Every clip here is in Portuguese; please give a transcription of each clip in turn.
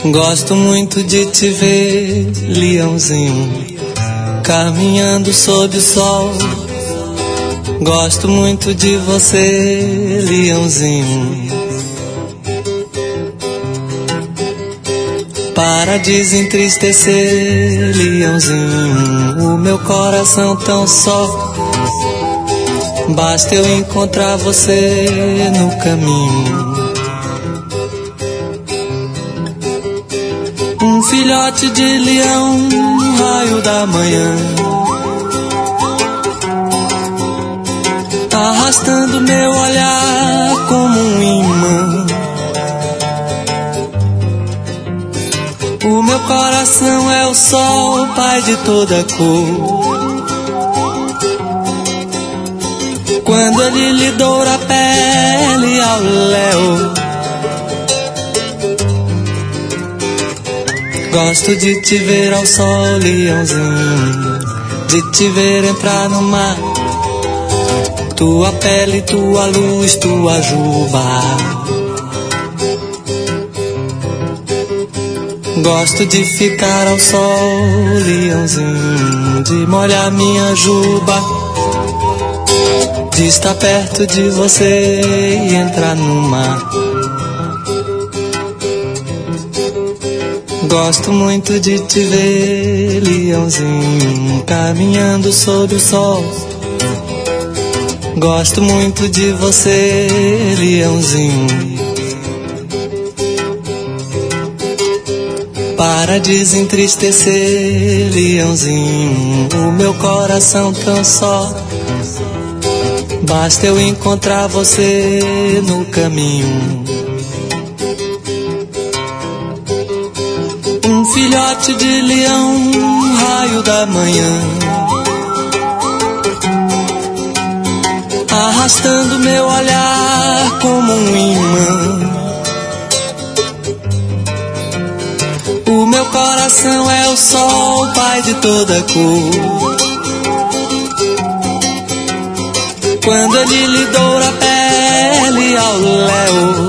Gosto muito de te ver, leãozinho, caminhando sob o sol. Gosto muito de você, leãozinho. Para desentristecer, leãozinho, o meu coração tão só. Basta eu encontrar você no caminho. Um filhote de leão, raio da manhã, arrastando meu olhar como um imã. O meu coração é o sol, pai de toda cor. Quando ele lhe doura a pele ao léu, gosto de te ver ao sol, leãozinho, de te ver entrar no mar. Tua pele, tua luz, tua juba. Gosto de ficar ao sol, leãozinho, de molhar minha juba, de estar perto de você e entrar no mar. Gosto muito de te ver, leãozinho, caminhando sob o sol. Gosto muito de você, leãozinho. Para desentristecer, leãozinho, o meu coração tão só. Basta eu encontrar você no caminho. Um filhote de leão, raio da manhã, arrastando meu olhar como um imã. O meu coração é o sol, pai de toda cor. Quando ele lhe doura a pele ao léu,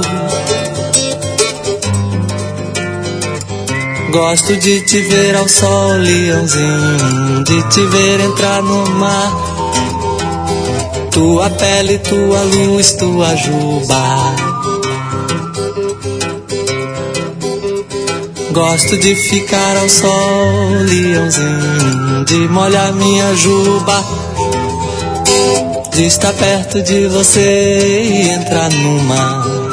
gosto de te ver ao sol, leãozinho, de te ver entrar no mar. Tua pele, tua luz, tua juba. Gosto de ficar ao sol, leãozinho, de molhar minha juba, de estar perto de você e entrar no mar.